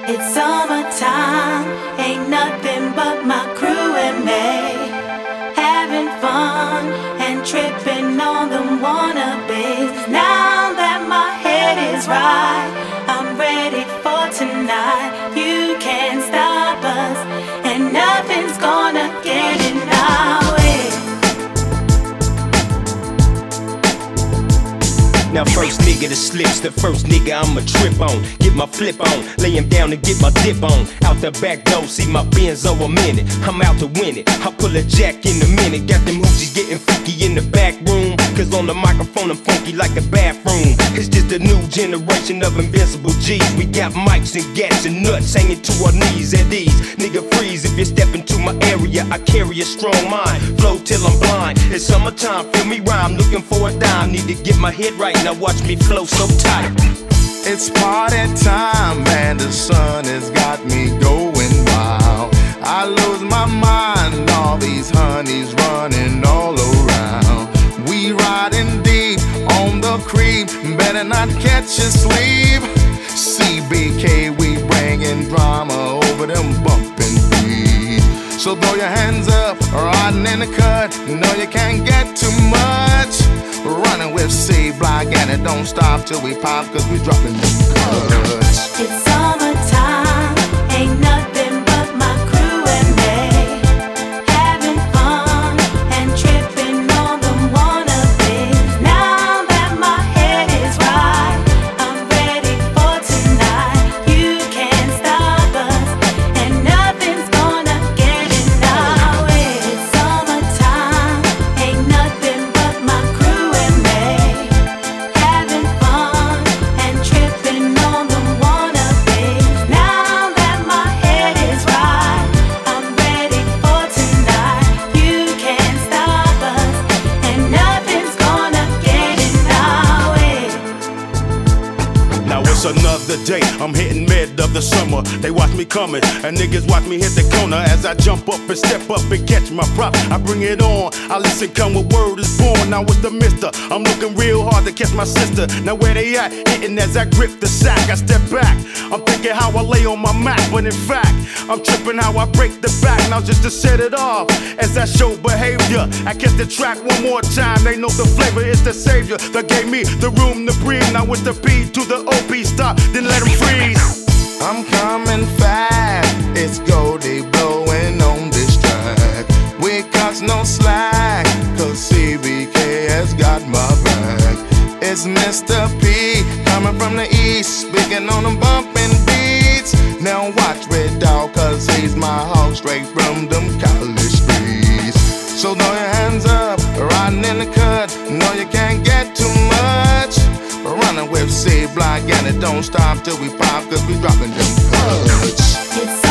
It's summertime, ain't nothing but my crew and me, having fun and tripping on them wannabes. Now that my head is right, I'm ready for tonight. You can't stop us, and nothing's gonna get in our way. Now first nigga that slips, the first nigga I'ma trip on. Get my flip on, lay him down and get my dip on. Out the back door, see my Benzo a minute. I'm out to win it, I'll pull a jack in a minute. Got them hoochies getting freaky in the back room, cause on the microphone I'm funky like a bathroom. It's just a new generation of invincible G's. We got mics and gats and nuts hanging to our knees at ease. Nigga freeze if you step into my area, I carry a strong mind. Flow till I'm blind, it's summertime, feel me rhyme. Looking for a dime, need to get my head right. Now watch me flow so tight. It's party time and the sun has got me going wild. I lose my mind, all these honeys running all around. We riding deep on the creep, better not catch you sleep. CBK, we bringing drama over them bumping beats. So throw your hands up, riding in the cut, no you can't get too much. Running with C-Block and it don't stop till we pop, cause we dropping them cuts. It's summertime, ain't nothing but my crew and me, having fun and tripping on them wannabes. Now that my head is right, I'm ready for tonight. You can't stop us, and nothing's gonna get in our way. It's summertime, ain't nothing but my crew and me, having fun and tripping on them wannabes. Now that my head is right, I'm ready for tonight. You can't stop us, and nothing's gonna get in our way. Now it's another day, I'm hitting mid of the summer. They watch me coming, and niggas watch me hit the corner. As I jump up and step up and catch my prop, I bring it on, I listen, come with word is born. Now it's the mister, I'm looking real hard to catch my sister. Now where they at? Hitting as I grip the sack, I step back. I'm thinking how I lay on my mat, but in fact, I'm tripping how I break the back. Now just to set it off, as I show behavior, I catch the track one more time. They know the flavor is the savior that gave me the room to breathe. Now with the P to the OP, stop, then let them freeze. I'm coming fast, it's Goldie blowing on this track. We got no slack, cause CBK has got my back. It's Mr. P coming from the east, speaking on them bumping beats. Now watch Red Dog, cause he's my hog straight from them college streets. So throw your hands up, riding in the cut, no you can't get too much. Running with C-Block and it don't stop till we pop, cause we dropping them cuts. It's